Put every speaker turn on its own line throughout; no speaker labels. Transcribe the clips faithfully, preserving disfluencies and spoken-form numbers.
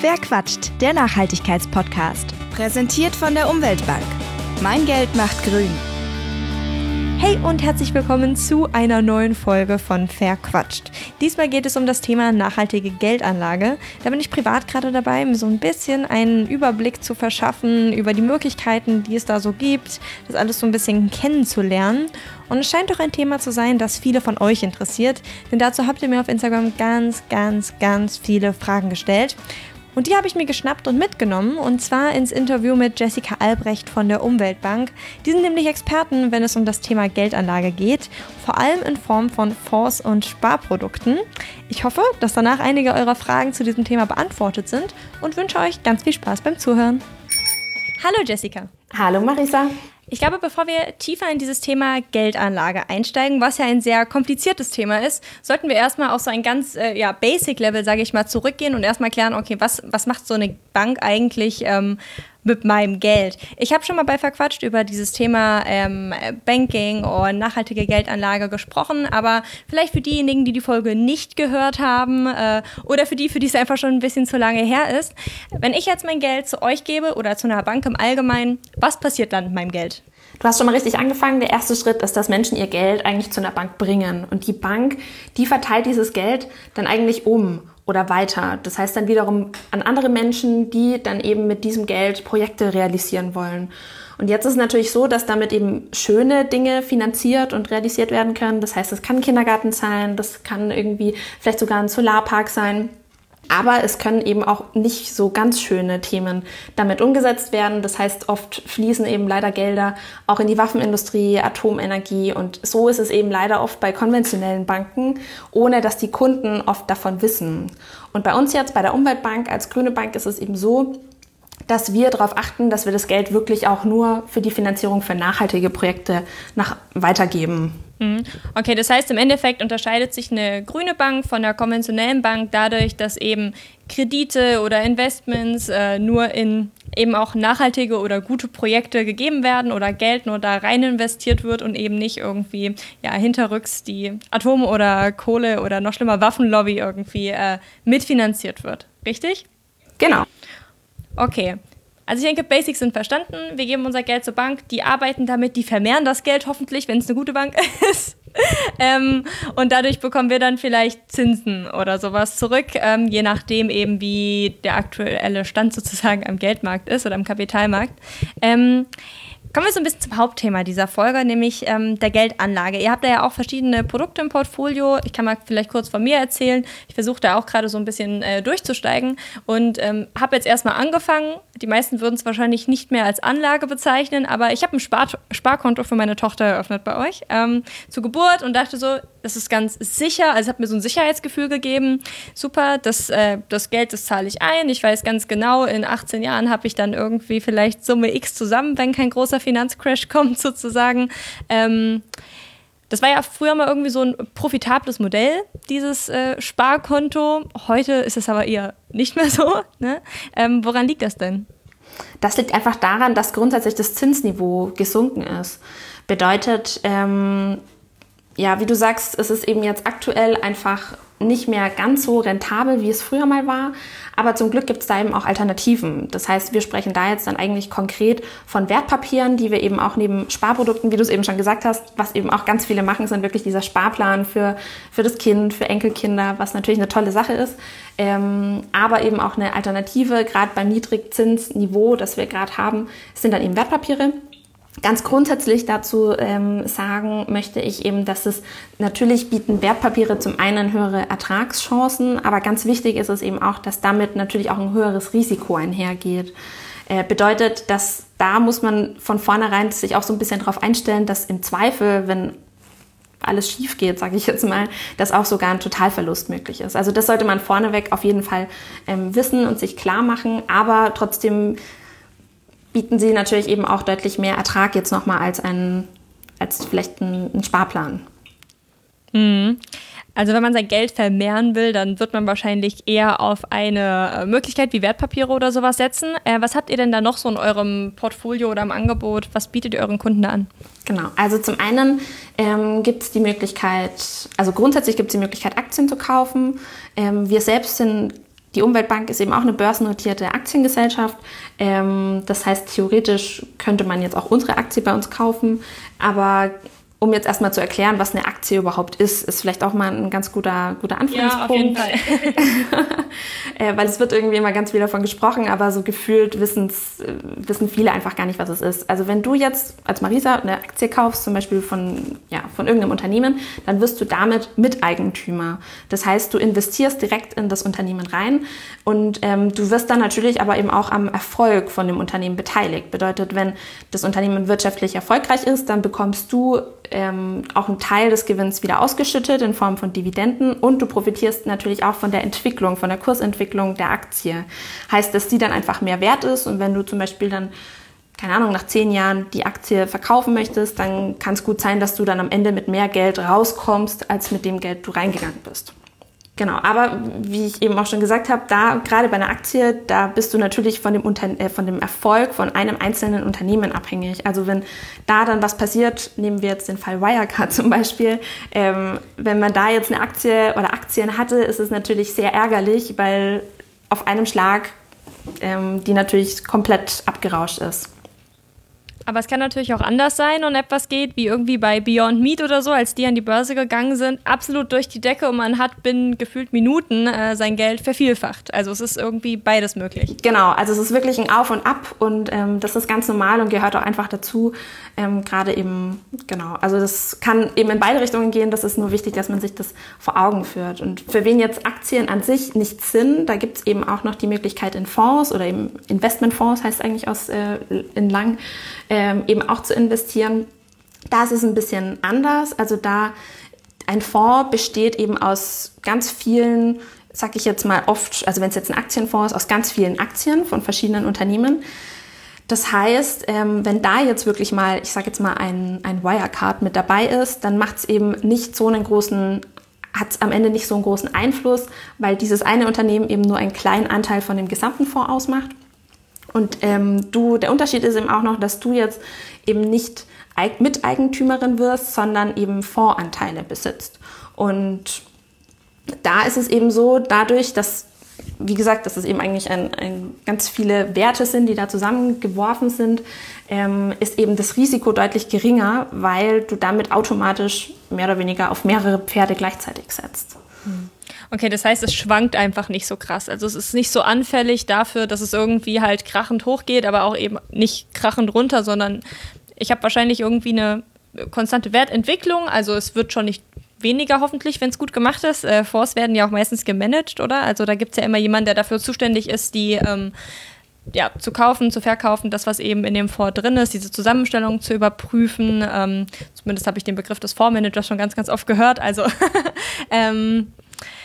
Wer quatscht? Der Nachhaltigkeitspodcast. Präsentiert von der Umweltbank. Mein Geld macht grün.
Hey und herzlich willkommen zu einer neuen Folge von Wer quatscht. Diesmal geht es um das Thema nachhaltige Geldanlage. Da bin ich privat gerade dabei, mir so ein bisschen einen Überblick zu verschaffen über die Möglichkeiten, die es da so gibt, das alles so ein bisschen kennenzulernen. Und es scheint doch ein Thema zu sein, das viele von euch interessiert, denn dazu habt ihr mir auf Instagram ganz, ganz, ganz viele Fragen gestellt. Und die habe ich mir geschnappt und mitgenommen, und zwar ins Interview mit Jessica Albrecht von der Umweltbank. Die sind nämlich Experten, wenn es um das Thema Geldanlage geht, vor allem in Form von Fonds und Sparprodukten. Ich hoffe, dass danach einige eurer Fragen zu diesem Thema beantwortet sind und wünsche euch ganz viel Spaß beim Zuhören. Hallo Jessica.
Hallo Marisa.
Ich glaube, bevor wir tiefer in dieses Thema Geldanlage einsteigen, was ja ein sehr kompliziertes Thema ist, sollten wir erstmal auf so ein ganz äh, ja, Basic-Level, sage ich mal, zurückgehen und erstmal klären, okay, was, was macht so eine Bank eigentlich ähm, mit meinem Geld? Ich habe schon mal bei Verquatscht über dieses Thema ähm, Banking und nachhaltige Geldanlage gesprochen, aber vielleicht für diejenigen, die die Folge nicht gehört haben äh, oder für die, für die es einfach schon ein bisschen zu lange her ist, wenn ich jetzt mein Geld zu euch gebe oder zu einer Bank im Allgemeinen, was passiert dann mit meinem Geld?
Du hast schon mal richtig angefangen. Der erste Schritt ist, dass Menschen ihr Geld eigentlich zu einer Bank bringen. Und die Bank, die verteilt dieses Geld dann eigentlich um oder weiter. Das heißt dann wiederum an andere Menschen, die dann eben mit diesem Geld Projekte realisieren wollen. Und jetzt ist es natürlich so, dass damit eben schöne Dinge finanziert und realisiert werden können. Das heißt, es kann ein Kindergarten sein, das kann irgendwie vielleicht sogar ein Solarpark sein. Aber es können eben auch nicht so ganz schöne Themen damit umgesetzt werden. Das heißt, oft fließen eben leider Gelder auch in die Waffenindustrie, Atomenergie, und so ist es eben leider oft bei konventionellen Banken, ohne dass die Kunden oft davon wissen. Und bei uns jetzt, bei der Umweltbank als grüne Bank, ist es eben so, dass wir darauf achten, dass wir das Geld wirklich auch nur für die Finanzierung für nachhaltige Projekte nach weitergeben.
Okay, das heißt, im Endeffekt unterscheidet sich eine grüne Bank von einer konventionellen Bank dadurch, dass eben Kredite oder Investments äh, nur in eben auch nachhaltige oder gute Projekte gegeben werden oder Geld nur da rein investiert wird und eben nicht irgendwie ja, hinterrücks die Atom- oder Kohle- oder noch schlimmer Waffenlobby irgendwie äh, mitfinanziert wird. Richtig?
Genau.
Okay. Also ich denke, Basics sind verstanden. Wir geben unser Geld zur Bank, die arbeiten damit, die vermehren das Geld hoffentlich, wenn es eine gute Bank ist. ähm, und dadurch bekommen wir dann vielleicht Zinsen oder sowas zurück, ähm, je nachdem eben, wie der aktuelle Stand sozusagen am Geldmarkt ist oder am Kapitalmarkt. Ähm, Kommen wir so ein bisschen zum Hauptthema dieser Folge, nämlich ähm, der Geldanlage. Ihr habt da ja auch verschiedene Produkte im Portfolio. Ich kann mal vielleicht kurz von mir erzählen. Ich versuche da auch gerade so ein bisschen äh, durchzusteigen und ähm, habe jetzt erstmal angefangen. Die meisten würden es wahrscheinlich nicht mehr als Anlage bezeichnen, aber ich habe ein Spar- Sparkonto für meine Tochter eröffnet bei euch ähm, zur Geburt und dachte so, das ist ganz sicher. Also es hat mir so ein Sicherheitsgefühl gegeben. Super, das, äh, das Geld, das zahle ich ein. Ich weiß ganz genau, in achtzehn Jahren habe ich dann irgendwie vielleicht Summe X zusammen, wenn kein großer Finanzcrash kommt sozusagen. Ähm, das war ja früher mal irgendwie so ein profitables Modell, dieses äh, Sparkonto. Heute ist es aber eher nicht mehr so. Ne? Ähm, woran liegt das denn?
Das liegt einfach daran, dass grundsätzlich das Zinsniveau gesunken ist. Bedeutet, ähm, ja, wie du sagst, es ist eben jetzt aktuell einfach nicht mehr ganz so rentabel, wie es früher mal war. Aber zum Glück gibt es da eben auch Alternativen. Das heißt, wir sprechen da jetzt dann eigentlich konkret von Wertpapieren, die wir eben auch neben Sparprodukten, wie du es eben schon gesagt hast, was eben auch ganz viele machen, sind wirklich dieser Sparplan für, für das Kind, für Enkelkinder, was natürlich eine tolle Sache ist. Ähm, aber eben auch eine Alternative, gerade beim Niedrigzinsniveau, das wir gerade haben, sind dann eben Wertpapiere. Ganz grundsätzlich dazu ähm, sagen möchte ich eben, dass es natürlich bieten Wertpapiere zum einen höhere Ertragschancen, aber ganz wichtig ist es eben auch, dass damit natürlich auch ein höheres Risiko einhergeht. Äh, bedeutet, dass da muss man von vornherein sich auch so ein bisschen darauf einstellen, dass im Zweifel, wenn alles schief geht, sage ich jetzt mal, dass auch sogar ein Totalverlust möglich ist. Also das sollte man vorneweg auf jeden Fall ähm, wissen und sich klar machen, aber trotzdem bieten sie natürlich eben auch deutlich mehr Ertrag jetzt nochmal als, ein, als vielleicht ein, ein Sparplan.
Mhm. Also wenn man sein Geld vermehren will, dann wird man wahrscheinlich eher auf eine Möglichkeit wie Wertpapiere oder sowas setzen. Äh, was habt ihr denn da noch so in eurem Portfolio oder im Angebot? Was bietet ihr euren Kunden da an?
Genau, also zum einen ähm, gibt es die Möglichkeit, also grundsätzlich gibt es die Möglichkeit, Aktien zu kaufen. Ähm, wir selbst sind Die Umweltbank ist eben auch eine börsennotierte Aktiengesellschaft. Ähm, das heißt, theoretisch könnte man jetzt auch unsere Aktie bei uns kaufen. Aber um jetzt erstmal zu erklären, was eine Aktie überhaupt ist, ist vielleicht auch mal ein ganz guter, guter Anfangspunkt.
Ja, auf jeden Fall.
äh, weil es wird irgendwie immer ganz viel davon gesprochen, aber so gefühlt wissen's, äh, wissen viele einfach gar nicht, was es ist. Also wenn du jetzt als Marisa eine Aktie kaufst, zum Beispiel von, ja, von irgendeinem Unternehmen, dann wirst du damit Miteigentümer. Das heißt, du investierst direkt in das Unternehmen rein und ähm, du wirst dann natürlich aber eben auch am Erfolg von dem Unternehmen beteiligt. Bedeutet, wenn das Unternehmen wirtschaftlich erfolgreich ist, dann bekommst du ähm, auch einen Teil des Gewinns wieder ausgeschüttet in Form von Dividenden und du profitierst natürlich auch von der Entwicklung, von der Kursentwicklung der Aktie. Heißt, dass die dann einfach mehr wert ist und wenn du zum Beispiel dann, keine Ahnung, nach zehn Jahren die Aktie verkaufen möchtest, dann kann es gut sein, dass du dann am Ende mit mehr Geld rauskommst, als mit dem Geld du reingegangen bist. Genau, aber wie ich eben auch schon gesagt habe, da gerade bei einer Aktie, da bist du natürlich von dem, Unter- äh, von dem Erfolg von einem einzelnen Unternehmen abhängig. Also wenn da dann was passiert, nehmen wir jetzt den Fall Wirecard zum Beispiel, ähm, wenn man da jetzt eine Aktie oder Aktien hatte, ist es natürlich sehr ärgerlich, weil auf einem Schlag ähm, die natürlich komplett abgerauscht ist.
Aber es kann natürlich auch anders sein und etwas geht, wie irgendwie bei Beyond Meat oder so, als die an die Börse gegangen sind, absolut durch die Decke und man hat binnen gefühlt Minuten äh, sein Geld vervielfacht. Also es ist irgendwie beides möglich.
Genau, also es ist wirklich ein Auf und Ab und ähm, das ist ganz normal und gehört auch einfach dazu. Ähm, gerade eben, genau, also das kann eben in beide Richtungen gehen, das ist nur wichtig, dass man sich das vor Augen führt. Und für wen jetzt Aktien an sich nichts sind, da gibt es eben auch noch die Möglichkeit in Fonds oder eben Investmentfonds, heißt eigentlich aus äh, in lang, ähm, eben auch zu investieren. Da ist es ein bisschen anders, also da ein Fonds besteht eben aus ganz vielen, sag ich jetzt mal oft, also wenn es jetzt ein Aktienfonds ist, aus ganz vielen Aktien von verschiedenen Unternehmen. Das heißt, ähm, wenn da jetzt wirklich mal, ich sage jetzt mal, ein, ein Wirecard mit dabei ist, dann macht es eben nicht so einen großen, hat es am Ende nicht so einen großen Einfluss, weil dieses eine Unternehmen eben nur einen kleinen Anteil von dem gesamten Fonds ausmacht. Und ähm, du, der Unterschied ist eben auch noch, dass du jetzt eben nicht Miteigentümerin wirst, sondern eben Fondsanteile besitzt. Und da ist es eben so, dadurch, dass wie gesagt, dass es eben eigentlich ein, ein ganz viele Werte sind, die da zusammengeworfen sind, ähm, ist eben das Risiko deutlich geringer, weil du damit automatisch mehr oder weniger auf mehrere Pferde gleichzeitig setzt.
Okay, das heißt, es schwankt einfach nicht so krass. Also es ist nicht so anfällig dafür, dass es irgendwie halt krachend hochgeht, aber auch eben nicht krachend runter, sondern ich habe wahrscheinlich irgendwie eine konstante Wertentwicklung. Also es wird schon nicht weniger hoffentlich, wenn es gut gemacht ist. Äh, Fonds werden ja auch meistens gemanagt, oder? Also da gibt es ja immer jemanden, der dafür zuständig ist, die ähm, ja, zu kaufen, zu verkaufen, das, was eben in dem Fonds drin ist, diese Zusammenstellung zu überprüfen. Ähm, zumindest habe ich den Begriff des Fondsmanagers schon ganz, ganz oft gehört. Also, ähm,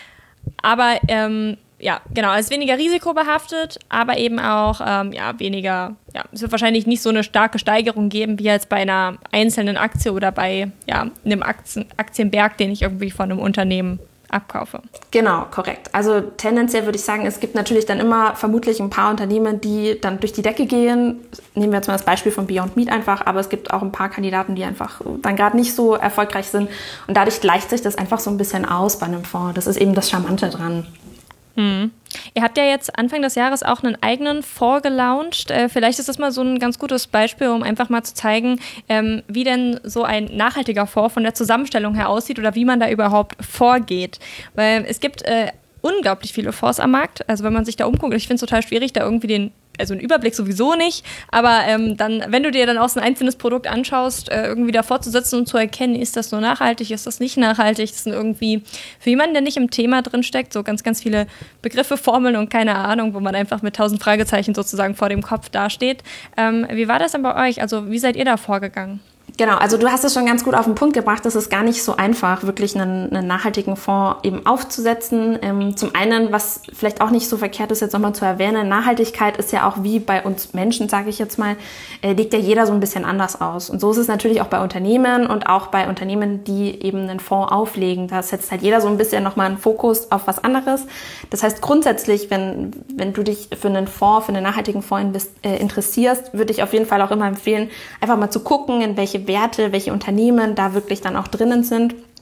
aber ähm, ja, genau, es ist weniger risikobehaftet, aber eben auch ähm, ja, weniger, ja, es wird wahrscheinlich nicht so eine starke Steigerung geben, wie jetzt bei einer einzelnen Aktie oder bei ja, einem Aktien, Aktienberg, den ich irgendwie von einem Unternehmen abkaufe.
Genau, korrekt. Also tendenziell würde ich sagen, es gibt natürlich dann immer vermutlich ein paar Unternehmen, die dann durch die Decke gehen. Nehmen wir jetzt mal das Beispiel von Beyond Meat einfach, aber es gibt auch ein paar Kandidaten, die einfach dann gerade nicht so erfolgreich sind und dadurch gleicht sich das einfach so ein bisschen aus bei einem Fonds. Das ist eben das Charmante dran.
Hm. Ihr habt ja jetzt Anfang des Jahres auch einen eigenen Fonds gelauncht. Äh, vielleicht ist das mal so ein ganz gutes Beispiel, um einfach mal zu zeigen, ähm, wie denn so ein nachhaltiger Fonds von der Zusammenstellung her aussieht oder wie man da überhaupt vorgeht. Weil es gibt äh, unglaublich viele Fonds am Markt. Also wenn man sich da umguckt, ich finde es total schwierig, da irgendwie den also einen Überblick sowieso nicht, aber ähm, dann, wenn du dir dann auch so ein einzelnes Produkt anschaust, äh, irgendwie davor zu sitzen und zu erkennen, ist das nur nachhaltig, ist das nicht nachhaltig, das sind irgendwie für jemanden, der nicht im Thema drinsteckt, so ganz, ganz viele Begriffe, Formeln und keine Ahnung, wo man einfach mit tausend Fragezeichen sozusagen vor dem Kopf dasteht. Ähm, wie war das denn bei euch? Also wie seid ihr da vorgegangen?
Genau, also du hast es schon ganz gut auf den Punkt gebracht. Es ist gar nicht so einfach, wirklich einen, einen nachhaltigen Fonds eben aufzusetzen. Ähm, zum einen, was vielleicht auch nicht so verkehrt ist, jetzt nochmal zu erwähnen, Nachhaltigkeit ist ja auch wie bei uns Menschen, sage ich jetzt mal, äh, legt ja jeder so ein bisschen anders aus. Und so ist es natürlich auch bei Unternehmen und auch bei Unternehmen, die eben einen Fonds auflegen. Da setzt halt jeder so ein bisschen nochmal einen Fokus auf was anderes. Das heißt grundsätzlich, wenn, wenn du dich für einen Fonds, für einen nachhaltigen Fonds invest, äh, interessierst, würde ich auf jeden Fall auch immer empfehlen, einfach mal zu gucken, in welche Werte, welche Unternehmen da wirklich dann auch drinnen sind.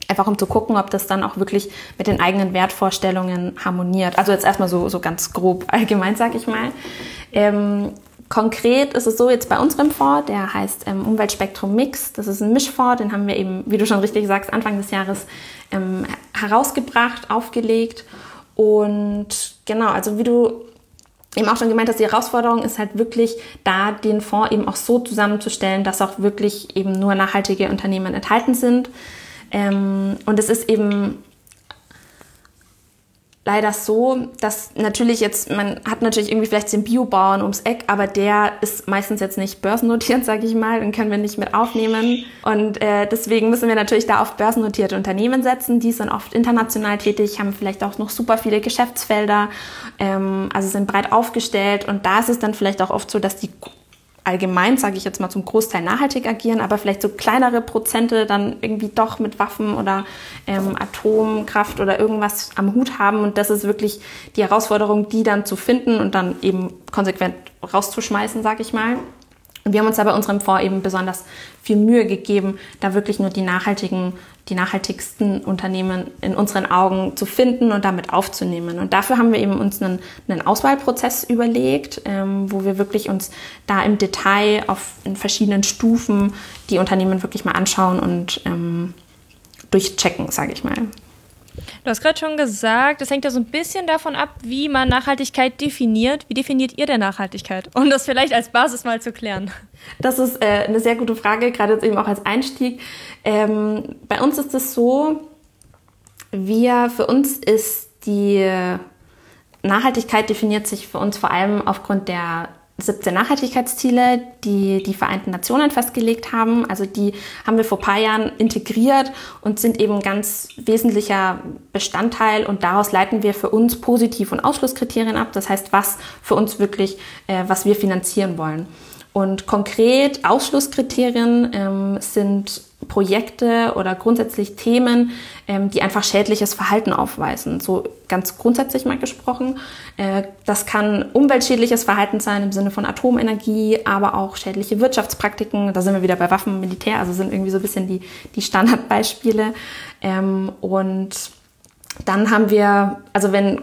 Einfach um zu gucken, ob das dann auch wirklich mit den eigenen Wertvorstellungen harmoniert. Also jetzt erstmal so, so ganz grob allgemein, sag ich mal. Ähm, konkret ist es so jetzt bei unserem Fonds, der heißt ähm, Umweltspektrum Mix. Das ist ein Mischfonds, den haben wir eben, wie du schon richtig sagst, Anfang des Jahres ähm, herausgebracht, aufgelegt. Und genau, also wie du eben auch schon gemeint hast, die Herausforderung ist halt wirklich, da den Fonds eben auch so zusammenzustellen, dass auch wirklich eben nur nachhaltige Unternehmen enthalten sind. Ähm, und es ist eben leider so, dass natürlich jetzt, man hat natürlich irgendwie vielleicht den Biobauern ums Eck, aber der ist meistens jetzt nicht börsennotiert, sage ich mal, den können wir nicht mit aufnehmen. Und äh, deswegen müssen wir natürlich da auf börsennotierte Unternehmen setzen. Die sind oft international tätig, haben vielleicht auch noch super viele Geschäftsfelder, ähm, also sind breit aufgestellt. Und da ist es dann vielleicht auch oft so, dass die allgemein, sage ich jetzt mal, zum Großteil nachhaltig agieren, aber vielleicht so kleinere Prozente dann irgendwie doch mit Waffen oder ähm, Atomkraft oder irgendwas am Hut haben. Und das ist wirklich die Herausforderung, die dann zu finden und dann eben konsequent rauszuschmeißen, sage ich mal. Und wir haben uns da bei unserem Fonds eben besonders viel Mühe gegeben, da wirklich nur die nachhaltigen, die nachhaltigsten Unternehmen in unseren Augen zu finden und damit aufzunehmen. Und dafür haben wir eben uns einen, einen Auswahlprozess überlegt, ähm, wo wir wirklich uns da im Detail auf in verschiedenen Stufen die Unternehmen wirklich mal anschauen und ähm, durchchecken, sage ich mal.
Du hast gerade schon gesagt, das hängt ja so ein bisschen davon ab, wie man Nachhaltigkeit definiert. Wie definiert ihr denn Nachhaltigkeit? Um das vielleicht als Basis mal zu klären.
Das ist äh, eine sehr gute Frage, gerade jetzt eben auch als Einstieg. Ähm, bei uns ist es so, wir, für uns ist die Nachhaltigkeit definiert sich für uns vor allem aufgrund der siebzehn Nachhaltigkeitsziele, die die Vereinten Nationen festgelegt haben. Also die haben wir vor ein paar Jahren integriert und sind eben ganz wesentlicher Bestandteil. Und daraus leiten wir für uns Positiv- und Ausschlusskriterien ab. Das heißt, was für uns wirklich, äh, was wir finanzieren wollen. Und konkret Ausschlusskriterien ähm, sind Projekte oder grundsätzlich Themen, ähm, die einfach schädliches Verhalten aufweisen. So ganz grundsätzlich mal gesprochen. Äh, das kann umweltschädliches Verhalten sein im Sinne von Atomenergie, aber auch schädliche Wirtschaftspraktiken. Da sind wir wieder bei Waffen und Militär, also sind irgendwie so ein bisschen die, die Standardbeispiele. Ähm, und dann haben wir, also wenn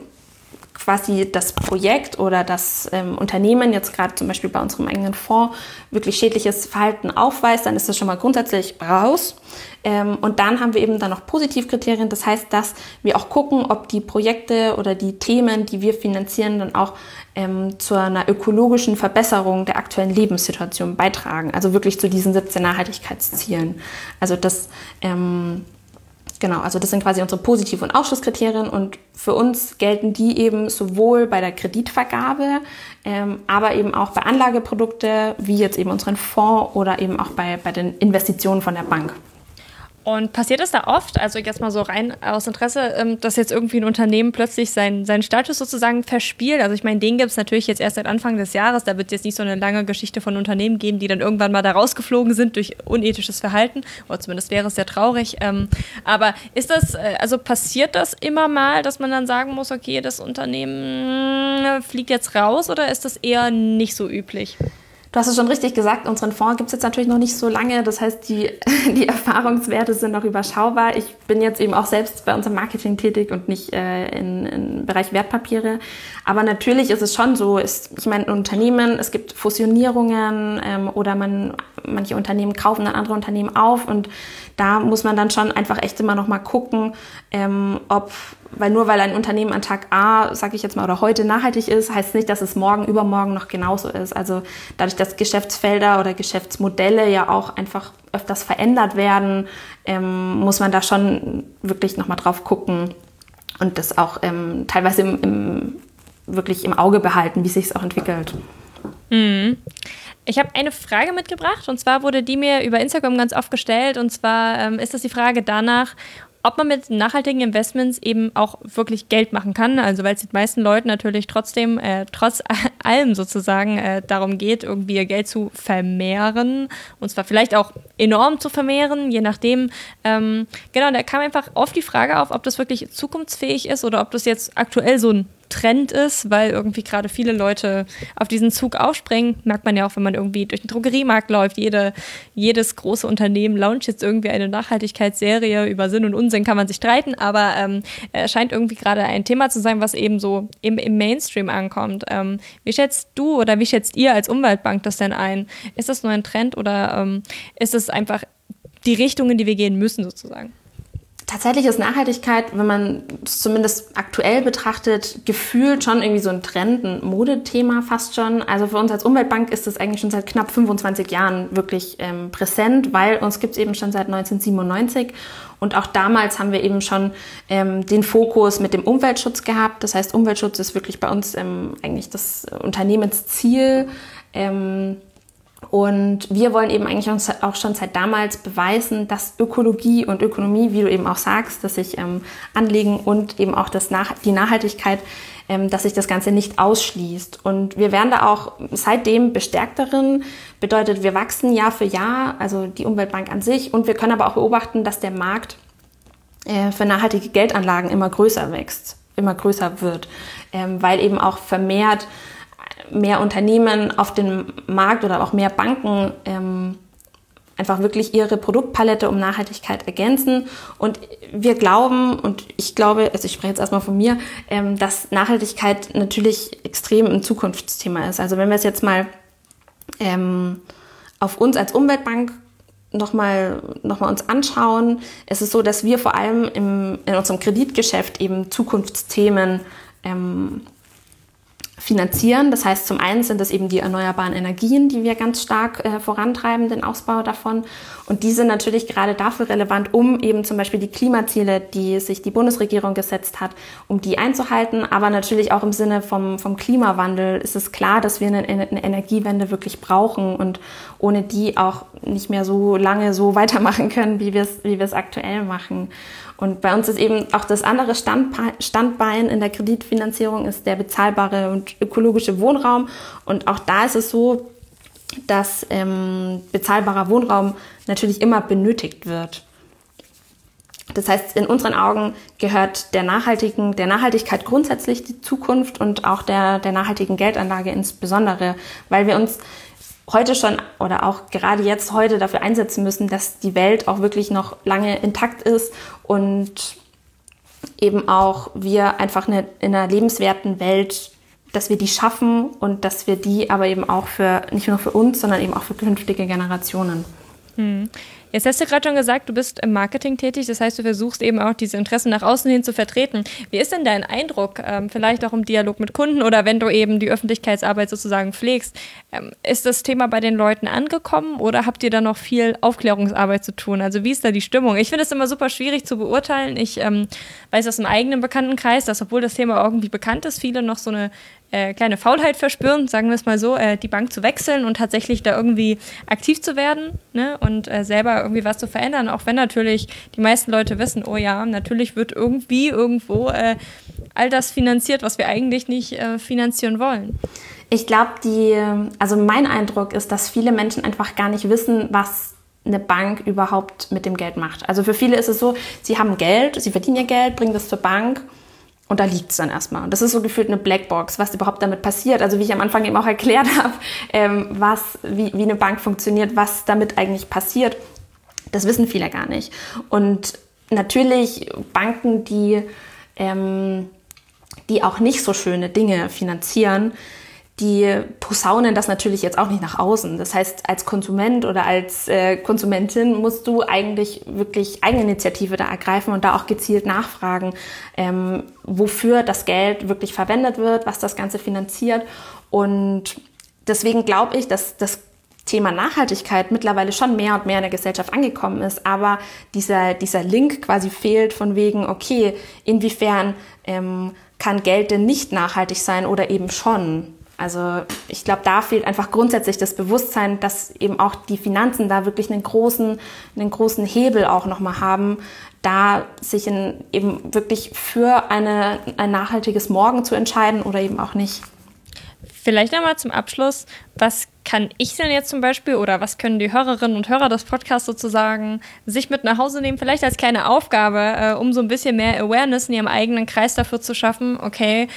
quasi das Projekt oder das ähm, Unternehmen jetzt gerade zum Beispiel bei unserem eigenen Fonds wirklich schädliches Verhalten aufweist, dann ist das schon mal grundsätzlich raus. Ähm, und dann haben wir eben dann noch Positivkriterien. Das heißt, dass wir auch gucken, ob die Projekte oder die Themen, die wir finanzieren, dann auch ähm, zu einer ökologischen Verbesserung der aktuellen Lebenssituation beitragen. Also wirklich zu diesen siebzehn Nachhaltigkeitszielen. Also das ähm, Genau, also das sind quasi unsere Positiv- und Ausschlusskriterien und für uns gelten die eben sowohl bei der Kreditvergabe, ähm, aber eben auch bei Anlageprodukte, wie jetzt eben unseren Fonds oder eben auch bei, bei den Investitionen von der Bank.
Und passiert es da oft, also jetzt mal so rein aus Interesse, dass jetzt irgendwie ein Unternehmen plötzlich seinen, seinen Status sozusagen verspielt? Also ich meine, den gibt es natürlich jetzt erst seit Anfang des Jahres. Da wird es jetzt nicht so eine lange Geschichte von Unternehmen geben, die dann irgendwann mal da rausgeflogen sind durch unethisches Verhalten. Oder zumindest wäre es sehr traurig. Aber ist das, also passiert das immer mal, dass man dann sagen muss, okay, das Unternehmen fliegt jetzt raus, oder ist das eher nicht so üblich?
Du hast es schon richtig gesagt, unseren Fonds gibt es jetzt natürlich noch nicht so lange. Das heißt, die, die Erfahrungswerte sind noch überschaubar. Ich bin jetzt eben auch selbst bei unserem Marketing tätig und nicht äh, in, im Bereich Wertpapiere. Aber natürlich ist es schon so, ist, ich meine, Unternehmen, es gibt Fusionierungen ähm, oder man, manche Unternehmen kaufen dann andere Unternehmen auf. Und da muss man dann schon einfach echt immer noch mal gucken, ähm, ob... Weil nur weil ein Unternehmen an Tag A, sage ich jetzt mal, oder heute nachhaltig ist, heißt nicht, dass es morgen, übermorgen noch genauso ist. Also dadurch, dass Geschäftsfelder oder Geschäftsmodelle ja auch einfach öfters verändert werden, ähm, muss man da schon wirklich nochmal drauf gucken und das auch ähm, teilweise im, im, wirklich im Auge behalten, wie sich es auch entwickelt.
Mhm. Ich habe eine Frage mitgebracht, und zwar wurde die mir über Instagram ganz oft gestellt, und zwar ähm, ist das die Frage danach, ob man mit nachhaltigen Investments eben auch wirklich Geld machen kann. Also weil es den meisten Leuten natürlich trotzdem, äh, trotz allem sozusagen, äh, darum geht, irgendwie ihr Geld zu vermehren. Und zwar vielleicht auch enorm zu vermehren, je nachdem. Ähm, genau, da kam einfach oft die Frage auf, ob das wirklich zukunftsfähig ist oder ob das jetzt aktuell so ein Trend ist, weil irgendwie gerade viele Leute auf diesen Zug aufspringen. Merkt man ja auch, wenn man irgendwie durch den Drogeriemarkt läuft. Jede, jedes große Unternehmen launcht jetzt irgendwie eine Nachhaltigkeitsserie. Über Sinn und Unsinn kann man sich streiten, aber ähm, es scheint irgendwie gerade ein Thema zu sein, was eben so im, im Mainstream ankommt. Ähm, wie schätzt du oder wie schätzt ihr als Umweltbank das denn ein? Ist das nur ein Trend oder ähm, ist es einfach die Richtung, in die wir gehen müssen sozusagen?
Tatsächlich ist Nachhaltigkeit, wenn man es zumindest aktuell betrachtet, gefühlt schon irgendwie so ein Trend, ein Modethema fast schon. Also für uns als Umweltbank ist das eigentlich schon seit knapp fünfundzwanzig Jahren wirklich ähm, präsent, weil uns gibt es eben schon seit neunzehnhundertsiebenundneunzig und auch damals haben wir eben schon ähm, den Fokus mit dem Umweltschutz gehabt. Das heißt, Umweltschutz ist wirklich bei uns ähm, eigentlich das Unternehmensziel. Ähm, Und wir wollen eben eigentlich auch schon seit damals beweisen, dass Ökologie und Ökonomie, wie du eben auch sagst, dass sich ähm, anlegen und eben auch das Nach- die Nachhaltigkeit, ähm, dass sich das Ganze nicht ausschließt. Und wir werden da auch seitdem bestärkt darin. Bedeutet, wir wachsen Jahr für Jahr, also die Umweltbank an sich. Und wir können aber auch beobachten, dass der Markt äh, für nachhaltige Geldanlagen immer größer wächst, immer größer wird, ähm, weil eben auch vermehrt mehr Unternehmen auf dem Markt oder auch mehr Banken ähm, einfach wirklich ihre Produktpalette um Nachhaltigkeit ergänzen. Und wir glauben, und ich glaube, also ich spreche jetzt erstmal von mir, ähm, dass Nachhaltigkeit natürlich extrem ein Zukunftsthema ist. Also wenn wir es jetzt mal ähm, auf uns als Umweltbank nochmal noch mal uns anschauen, ist es so, dass wir vor allem im, in unserem Kreditgeschäft eben Zukunftsthemen ähm, finanzieren. Das heißt, zum einen sind das eben die erneuerbaren Energien, die wir ganz stark äh, vorantreiben, den Ausbau davon. Und die sind natürlich gerade dafür relevant, um eben zum Beispiel die Klimaziele, die sich die Bundesregierung gesetzt hat, um die einzuhalten. Aber natürlich auch im Sinne vom, vom Klimawandel ist es klar, dass wir eine, eine Energiewende wirklich brauchen und ohne die auch nicht mehr so lange so weitermachen können, wie wir es wie wir es aktuell machen. Und bei uns ist eben auch das andere Standbein in der Kreditfinanzierung ist der bezahlbare und ökologische Wohnraum. Und auch da ist es so, dass ähm, bezahlbarer Wohnraum natürlich immer benötigt wird. Das heißt, in unseren Augen gehört der nachhaltigen, der Nachhaltigkeit grundsätzlich die Zukunft und auch der, der nachhaltigen Geldanlage insbesondere, weil wir uns heute schon oder auch gerade jetzt heute dafür einsetzen müssen, dass die Welt auch wirklich noch lange intakt ist und eben auch wir einfach eine, in einer lebenswerten Welt, dass wir die schaffen und dass wir die aber eben auch für, nicht nur für uns, sondern eben auch für künftige Generationen.
Hm. Jetzt hast du gerade schon gesagt, du bist im Marketing tätig, das heißt, du versuchst eben auch diese Interessen nach außen hin zu vertreten. Wie ist denn dein Eindruck, ähm, vielleicht auch im Dialog mit Kunden oder wenn du eben die Öffentlichkeitsarbeit sozusagen pflegst? Ähm, ist das Thema bei den Leuten angekommen oder habt ihr da noch viel Aufklärungsarbeit zu tun? Also wie ist da die Stimmung? Ich finde es immer super schwierig zu beurteilen. Ich ähm, weiß aus dem eigenen Bekanntenkreis, dass obwohl das Thema irgendwie bekannt ist, viele noch so eine äh, kleine Faulheit verspüren, sagen wir es mal so, äh, die Bank zu wechseln und tatsächlich da irgendwie aktiv zu werden, ne? Und äh, selber irgendwie was zu verändern, auch wenn natürlich die meisten Leute wissen, oh ja, natürlich wird irgendwie irgendwo äh, all das finanziert, was wir eigentlich nicht äh, finanzieren wollen.
Ich glaube, die, also mein Eindruck ist, dass viele Menschen einfach gar nicht wissen, was eine Bank überhaupt mit dem Geld macht. Also für viele ist es so, sie haben Geld, sie verdienen ihr Geld, bringen das zur Bank und da liegt es dann erstmal. Und das ist so gefühlt eine Blackbox, was überhaupt damit passiert. Also wie ich am Anfang eben auch erklärt habe, ähm, was, wie, wie eine Bank funktioniert, was damit eigentlich passiert. Das wissen viele gar nicht. Und natürlich Banken, die, ähm, die auch nicht so schöne Dinge finanzieren, die posaunen das natürlich jetzt auch nicht nach außen. Das heißt, als Konsument oder als äh, Konsumentin musst du eigentlich wirklich Eigeninitiative da ergreifen und da auch gezielt nachfragen, ähm, wofür das Geld wirklich verwendet wird, was das Ganze finanziert. Und deswegen glaube ich, dass das Thema Nachhaltigkeit mittlerweile schon mehr und mehr in der Gesellschaft angekommen ist, aber dieser, dieser Link quasi fehlt von wegen, okay, inwiefern ähm, kann Geld denn nicht nachhaltig sein oder eben schon? Also ich glaube, da fehlt einfach grundsätzlich das Bewusstsein, dass eben auch die Finanzen da wirklich einen großen, einen großen Hebel auch nochmal haben, da sich in, eben wirklich für eine, ein nachhaltiges Morgen zu entscheiden oder eben auch nicht.
Vielleicht einmal zum Abschluss, was kann ich denn jetzt zum Beispiel oder was können die Hörerinnen und Hörer des Podcasts sozusagen sich mit nach Hause nehmen, vielleicht als kleine Aufgabe, äh, um so ein bisschen mehr Awareness in ihrem eigenen Kreis dafür zu schaffen, okay,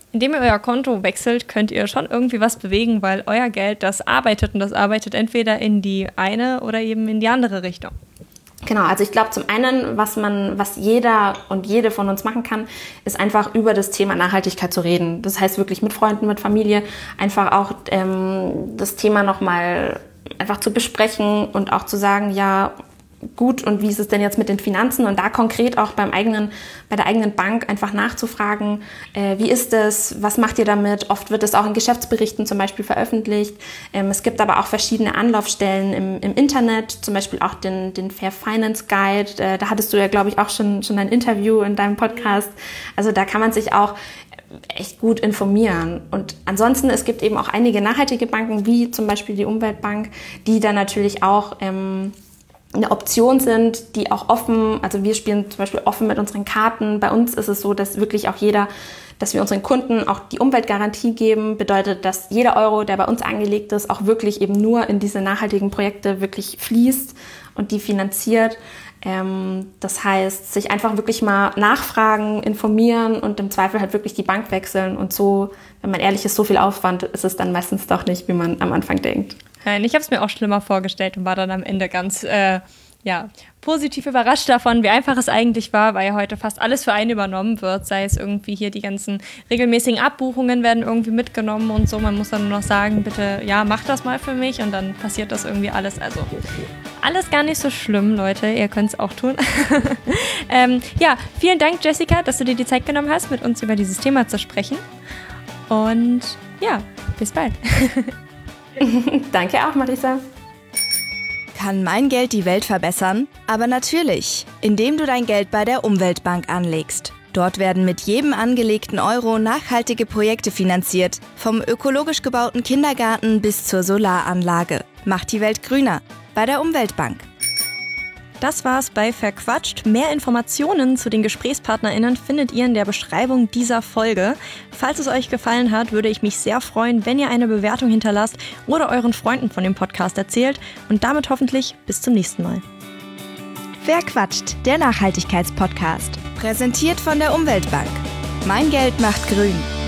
indem ihr euer Konto wechselt, könnt ihr schon irgendwie was bewegen, weil euer Geld, das arbeitet und das arbeitet entweder in die eine oder eben in die andere Richtung.
Genau, also ich glaube zum einen, was man, was jeder und jede von uns machen kann, ist einfach über das Thema Nachhaltigkeit zu reden. Das heißt wirklich mit Freunden, mit Familie, einfach auch ähm, das Thema nochmal einfach zu besprechen und auch zu sagen, ja, gut, und wie ist es denn jetzt mit den Finanzen? Und da konkret auch beim eigenen, bei der eigenen Bank einfach nachzufragen, äh, wie ist es, was macht ihr damit? Oft wird es auch in Geschäftsberichten zum Beispiel veröffentlicht. Ähm, es gibt aber auch verschiedene Anlaufstellen im, im Internet, zum Beispiel auch den, den Fair Finance Guide. Äh, da hattest du ja, glaube ich, auch schon, schon ein Interview in deinem Podcast. Also da kann man sich auch echt gut informieren. Und ansonsten, es gibt eben auch einige nachhaltige Banken, wie zum Beispiel die Umweltbank, die dann natürlich auch ähm, eine Option sind, die auch offen, also wir spielen zum Beispiel offen mit unseren Karten. Bei uns ist es so, dass wirklich auch jeder, dass wir unseren Kunden auch die Umweltgarantie geben, bedeutet, dass jeder Euro, der bei uns angelegt ist, auch wirklich eben nur in diese nachhaltigen Projekte wirklich fließt und die finanziert. Ähm, das heißt, sich einfach wirklich mal nachfragen, informieren und im Zweifel halt wirklich die Bank wechseln. Und so, wenn man ehrlich ist, so viel Aufwand ist es dann meistens doch nicht, wie man am Anfang denkt.
Nein, ich habe es mir auch schlimmer vorgestellt und war dann am Ende ganz äh, ja, positiv überrascht davon, wie einfach es eigentlich war, weil ja heute fast alles für einen übernommen wird, sei es irgendwie hier die ganzen regelmäßigen Abbuchungen werden irgendwie mitgenommen und so. Man muss dann nur noch sagen, bitte, ja, mach das mal für mich und dann passiert das irgendwie alles. Also alles gar nicht so schlimm, Leute, ihr könnt es auch tun. ähm, ja, vielen Dank, Jessica, dass du dir die Zeit genommen hast, mit uns über dieses Thema zu sprechen. Und ja, bis bald.
Danke auch, Marisa.
Kann mein Geld die Welt verbessern? Aber natürlich, indem du dein Geld bei der Umweltbank anlegst. Dort werden mit jedem angelegten Euro nachhaltige Projekte finanziert, vom ökologisch gebauten Kindergarten bis zur Solaranlage. Macht die Welt grüner bei der Umweltbank.
Das war's bei Verquatscht. Mehr Informationen zu den GesprächspartnerInnen findet ihr in der Beschreibung dieser Folge. Falls es euch gefallen hat, würde ich mich sehr freuen, wenn ihr eine Bewertung hinterlasst oder euren Freunden von dem Podcast erzählt. Und damit hoffentlich bis zum nächsten Mal.
Verquatscht, der Nachhaltigkeitspodcast. Präsentiert von der Umweltbank. Mein Geld macht grün.